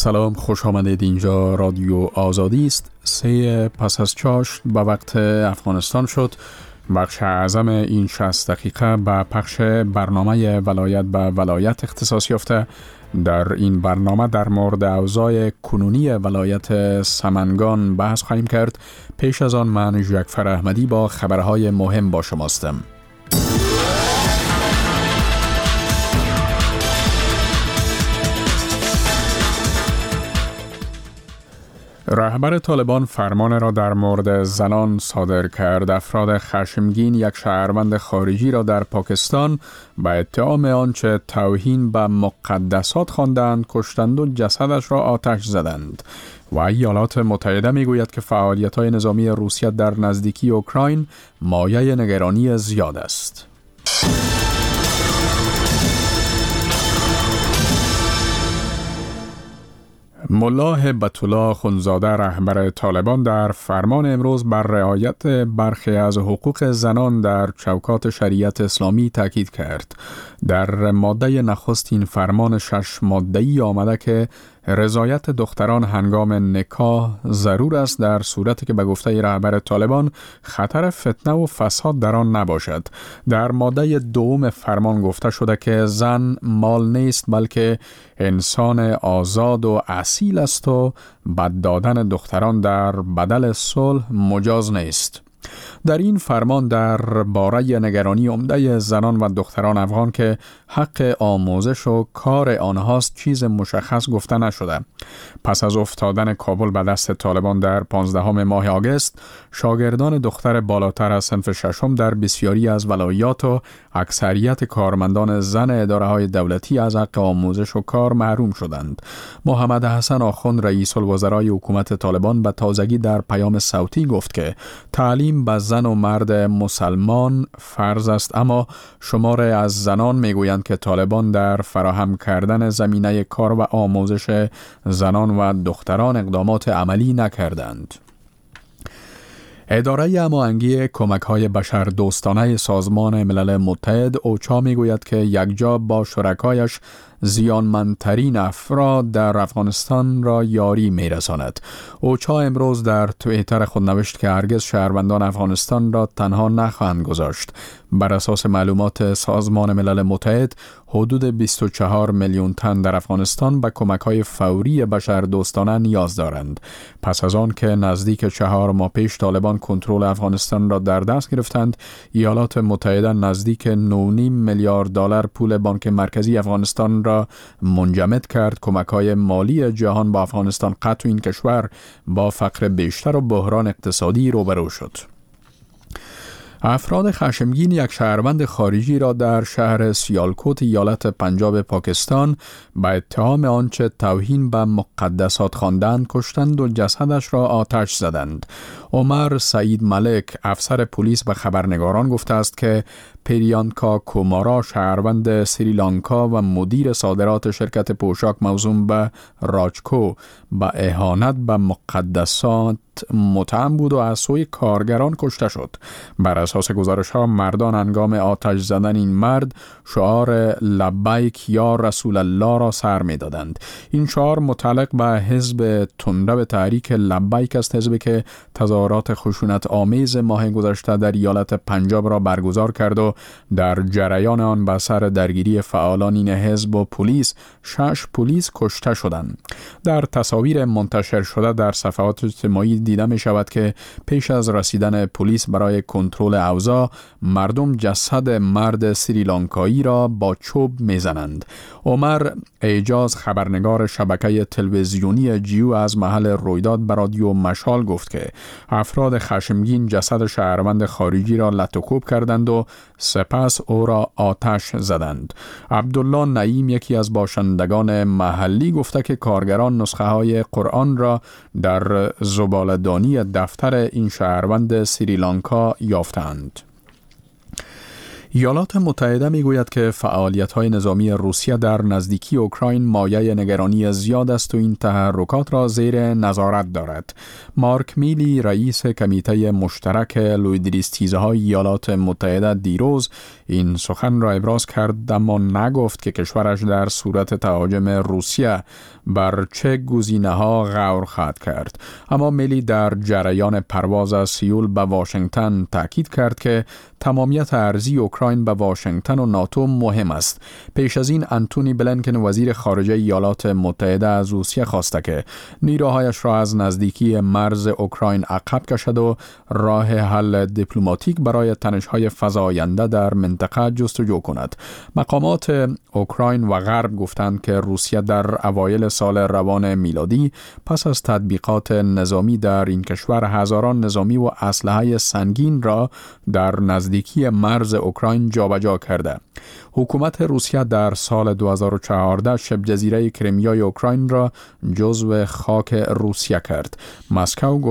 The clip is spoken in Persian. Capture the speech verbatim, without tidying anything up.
سلام، خوش آمدید. اینجا رادیو آزادی است. سه پس از چاشت به وقت افغانستان شد. بخش اعظم این شصت دقیقه به پخش برنامه ولایت به ولایت اختصاص یافته. در این برنامه در مورد اوضاع کنونی ولایت سمنگان بحث خواهیم کرد. پیش از آن من ژکفر احمدی با خبرهای مهم با شماستم. رهبر طالبان فرمان را در مورد زنان صادر کرد. افراد خشمگین یک شهروند خارجی را در پاکستان به اتهام آنچه توهین به مقدسات خواندند کشتند و جسدش را آتش زدند. و ایالات متحده میگوید که فعالیت‌های نظامی روسیه در نزدیکی اوکراین مایه نگرانی زیاد است. ملا هبت‌الله خونزاده رهبر طالبان در فرمان امروز بر رعایت برخی از حقوق زنان در چوکات شریعت اسلامی تاکید کرد. در ماده نخست این فرمان شش ماده‌ای آمده که رضایت دختران هنگام نکاح ضرور است در صورتی که به گفته رهبر طالبان خطر فتنه و فساد در آن نباشد. در ماده دوم فرمان گفته شده که زن مال نیست بلکه انسان آزاد و اصیل است و بد دادن دختران در بدل صلح مجاز نیست. در این فرمان در باره نگرانی عمده زنان و دختران افغان که حق آموزش و کار آنهاست چیز مشخص گفته نشده. پس از افتادن کابل به دست طالبان در پانزدهم ماه آگوست، شاگردان دختر بالاتر از صنف ششم در بسیاری از ولایات و اکثریت کارمندان زن اداره‌های دولتی از حق آموزش و کار محروم شدند. محمد حسن آخوند رئیس الوزرای حکومت طالبان به تازگی در پیام صوتی گفت که تعلیم به زن و مرد مسلمان فرض است، اما شماره از زنان میگویند که طالبان در فراهم کردن زمینه کار و آموزش زنان و دختران اقدامات عملی نکردند. اداره هماهنگی کمک‌های بشردوستانه سازمان ملل متحد اوچا میگوید که یکجا با شرکایش زیانمندترین افراد در افغانستان را یاری میرساند. اوچا امروز در توییتر خود نوشت که هرگز شهروندان افغانستان را تنها نخواهند گذاشت. بر اساس معلومات سازمان ملل متحد حدود بیست و چهار میلیون تن در افغانستان به کمک‌های فوری بشردوستانه نیاز دارند. پس از آن که نزدیک چهار ماه پیش طالبان کنترل افغانستان را در دست گرفتند، ایالات متحده نزدیک نه و نیم میلیارد دلار پول بانک مرکزی افغانستان را منجمد کرد. کمک‌های مالی جهان با افغانستان قطع این کشور با فقر بیشتر و بحران اقتصادی روبرو شد. افراد خشمگین یک شهروند خارجی را در شهر سیالکوت ایالت پنجاب پاکستان به اتهام آنچه توهین به مقدسات خواندند کشتند و جسدش را آتش زدند. عمر سعید ملک افسر پلیس به خبرنگاران گفته است که پریانکا کومارا شهروند سریلانکا و مدیر صادرات شرکت پوشاک موسوم به راجکو به اهانت به مقدسات متهم بود و از سوی کارگران کشته شد. بر اساس گزارش ها مردان هنگام آتش زدن این مرد شعار لبیک یا رسول الله را سر می دادند. این شعار متعلق به حزب تندرو تحریک لبیک است، حزبی که تظاهرات خشونت آمیز ماه گذشته در ایالت پنجاب را برگزار کرد و در جریان آن به سر درگیری فعالان این حزب و پلیس شش پلیس کشته شدند. در تصاویر منتشر شده در صفحات اجتماعی دیده می شود که پیش از رسیدن پلیس برای کنترل اوضاع مردم جسد مرد سریلانکایی را با چوب می زنند. عمر اعجاز خبرنگار شبکه تلویزیونی جیو از محل رویداد به رادیو مشال گفت که افراد خشمگین جسد شهروند خارجی را لطوکوب کردند و سپس او را آتش زدند. عبدالله نعیم یکی از باشندگان محلی گفته که کارگران نسخه های قرآن را در زباله‌دانی دفتر این شهروند سریلانکا یافتند. ایالات متحده میگوید که فعالیت‌های نظامی روسیه در نزدیکی اوکراین مایه نگرانی زیاد است و این تحرکات را زیر نظارت دارد. مارک میلی رئیس کمیته مشترک لویدریستیزهای ایالات متحده دیروز این سخن را ابراز کرد، اما نگفت که کشورش در صورت تهاجم روسیه بر چه گزینه‌ها غور خواهد کرد. اما میلی در جریان پرواز از سیول به واشنگتن تاکید کرد که تمامیت ارضی اوکراین به واشنگتن و ناتو مهم است. پیش از این انتونی بلینکن وزیر خارجه ایالات متحده از روسیه خواسته که نیروهایش را از نزدیکی مرز اوکراین عقب کشد و راه حل دیپلماتیک برای تنش‌های فزاینده در منطقه جستجو کند. مقامات اوکراین و غرب گفتند که روسیه در اوایل سال روان میلادی پس از تطبیقات نظامی در این کشور هزاران نظامی و اسلحه سنگین را در نزدیکی مرز اوکراین جابجا کرده. حکومت روسیه در سال دو هزار و چهارده شبه جزیره کریمیای اوکراین را جزو خاک روسیه کرد. مسکو